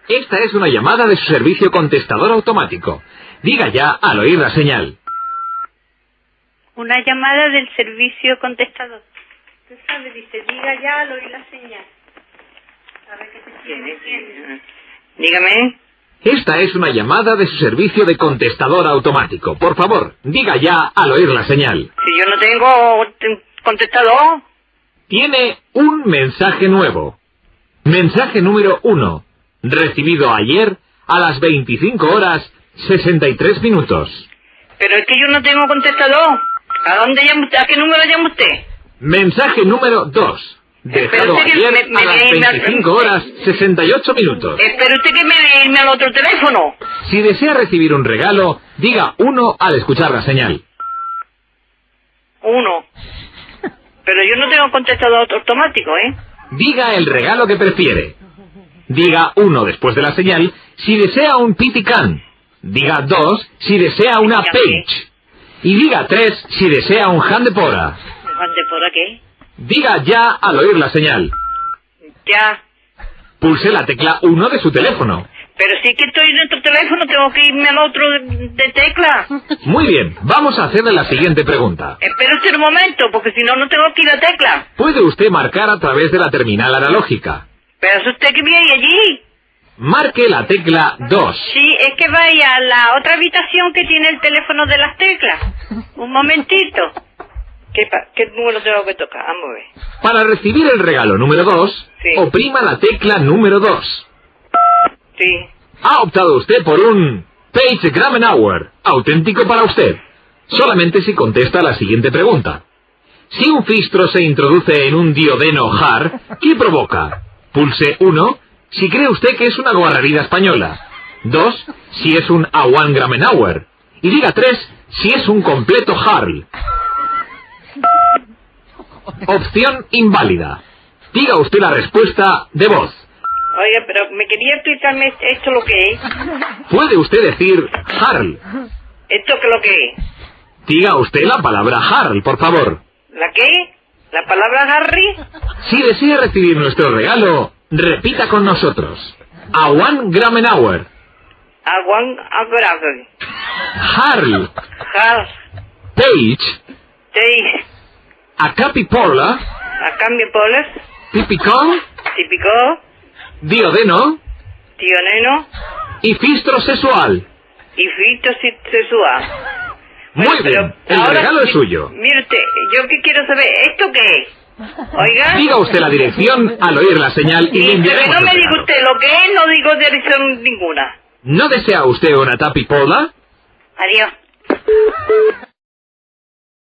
Esta es una llamada de su servicio contestador automático. Diga ya al oír la señal. Una llamada del servicio contestador. Usted sabe, dice, diga ya al oír la señal. A ver qué te tiene. Dígame. Esta es una llamada de su servicio de contestador automático. Por favor, diga ya al oír la señal. Si yo no tengo contestador. Tiene un mensaje nuevo. Mensaje número 1. Recibido ayer a las 25 horas 63 minutos. Pero es que yo no tengo contestador. ¿A dónde llama usted? ¿A qué número llama usted? Mensaje número 2. Dejado ayer a las 25 horas 68 minutos. Espere usted que me irme al otro teléfono. Si desea recibir un regalo, diga 1 al escuchar la señal. 1. Pero yo no tengo contestador automático, ¿eh? Diga el regalo que prefiere. Diga 1 después de la señal si desea un Pitican. Diga 2 si desea una Page. Y diga 3 si desea un Handepora. ¿Handepora qué? Diga ya al oír la señal. Ya. Pulse la tecla 1 de su teléfono. Pero si es que estoy en otro teléfono, tengo que irme al otro de tecla. Muy bien, vamos a hacerle la siguiente pregunta. Espere usted un momento, porque si no, no tengo que ir a tecla. Puede usted marcar a través de la terminal analógica. Pero es usted que viene allí. Marque la tecla 2. Sí, es que vaya a la otra habitación que tiene el teléfono de las teclas. Un momentito. ¿Qué número tengo que tocar? Vamos a ver. Para recibir el regalo número 2, Sí. oprima la tecla número 2. Sí. Ha optado usted por un Page Gramenauer, auténtico para usted. Solamente si contesta la siguiente pregunta. Si un fistro se introduce en un diodeno Haar, ¿qué provoca? Pulse 1 si cree usted que es una guarrería española. 2 si es un A1 Gramenauer. Y diga 3 si es un completo Harl. Opción inválida. Diga usted la respuesta de voz. Oiga, pero me quería explicarme esto lo que es. Puede usted decir Harl. ¿Esto qué lo que es? Diga usted la palabra Harl, por favor. ¿La qué? ¿La palabra Harry? Si desea recibir nuestro regalo, repita con nosotros. A1 Gramenauer. Aguan Agraven. Harl. Har. Page. Te. A Capiporla. A cambio poles. Tipicón. Típico. Diodeno. Tío neno. Y fistro sexual. Y fito sexual. Muy bien, el regalo es suyo. Mire usted, yo que quiero saber, ¿esto qué es? Oiga. Diga usted la dirección al oír la señal y le Sí, pero enviaremos no el me diga regalo. usted lo que es, no digo dirección ninguna. ¿No desea usted una tapipola? Adiós.